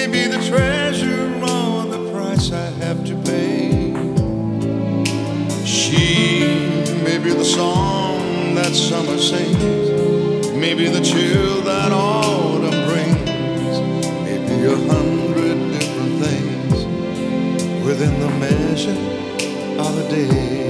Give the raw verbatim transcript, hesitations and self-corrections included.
may be the treasure or the price I have to pay. She may be the song that summer sings, maybe the chill that autumn brings, maybe a hundred different things within the measure of a day.